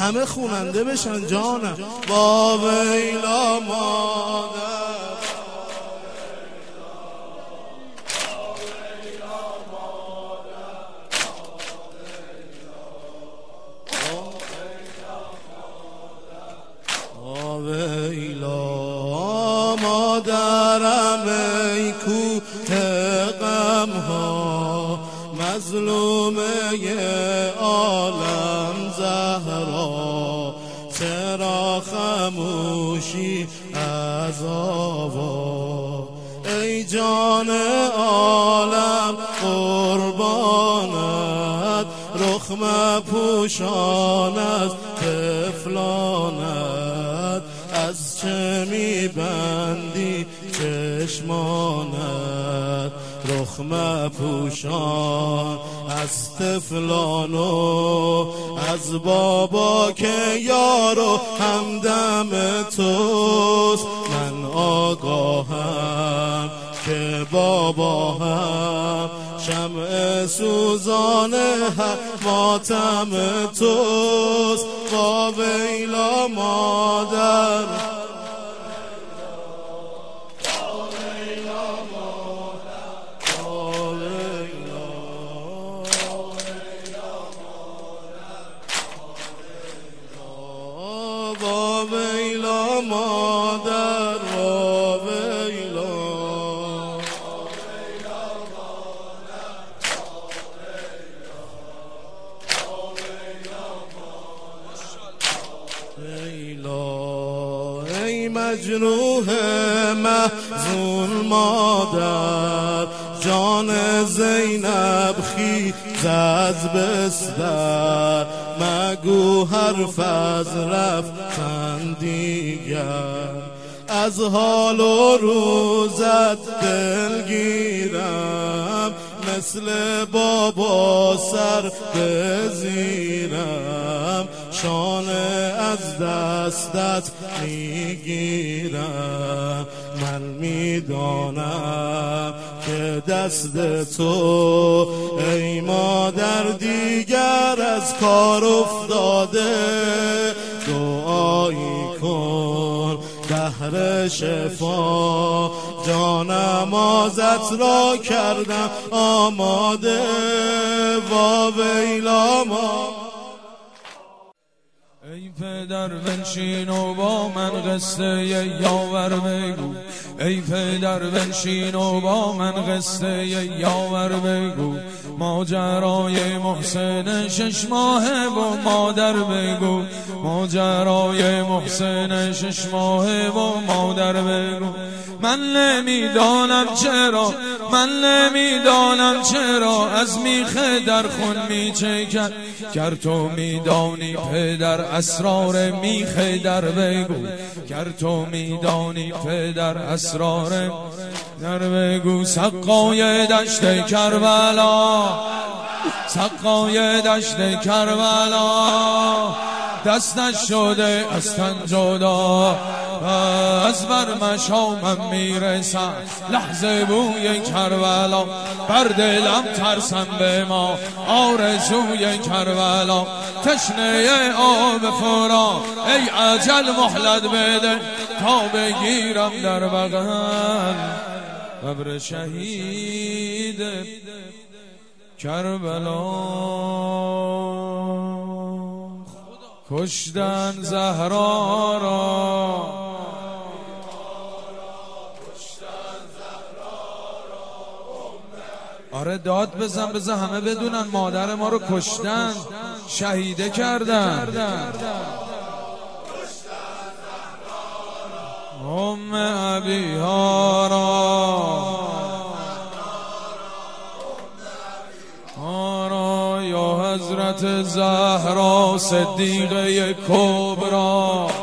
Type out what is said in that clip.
همه خوننده بشن جانم. با ویلا مادر مادرم ای کوه غم ها، مظلومه عالم زهرا، چرا خموشی از آوا؟ ای جان عالم قربانت، رخ مپوشان از طفلانت، از چه میبندی چشمانت؟ رخ مپوشان از طفلان و از بابا که یارو همدم توست. من آگاهم که بابا هم شمع سوزان ماتم توست. با ویلا مادر با ویلا مادر، با ویلا ویلا. ای مجروح محزون مادر، جان زینب خیز از بستر، مگو حرف از رفتن دیگر. از حال و روزت دلگیرم، مثل بابا سر بزیرم، شانه از دستت میگیرم. من میدانم که دست تو ای مادر دیگر از کار افتاده. دعایی کن بهر شفا، جانم آزت را کردم آماده. با ویلا ما ای پدر بنشین و با من قصه یاور بگو، ای پدر بنشین و با من قصه یاور بگو. ماجرای محسن 6 ماهه و مادر بگو، ماجرای محسن 6 ماهه و مادر بگو. من نمیدانم چرا، من نمیدانم چرا از میخ در خون میچکد. گر تو میدانی پدر اسرار میخ در بگو، گر تو میدانی پدر اسرار در بگو. سقای دشت کربلا، سقای دشت کربلا، دستش شده از تن جدا، از بر مشامم میرسم لحظه بوی کربلا. بر دلم ترسم به ما آرزوی کربلا، تشنه آب فرات ای اجل مهلت بده، تا بگیرم در بغل قبر شهید کربلا. کشتن زهرا را، آره داد بزن بزن همه بدونن مادر ما رو کشتن، شهیده کردن. ام ابیها را یا حضرت زهرا صدیقه کبرا.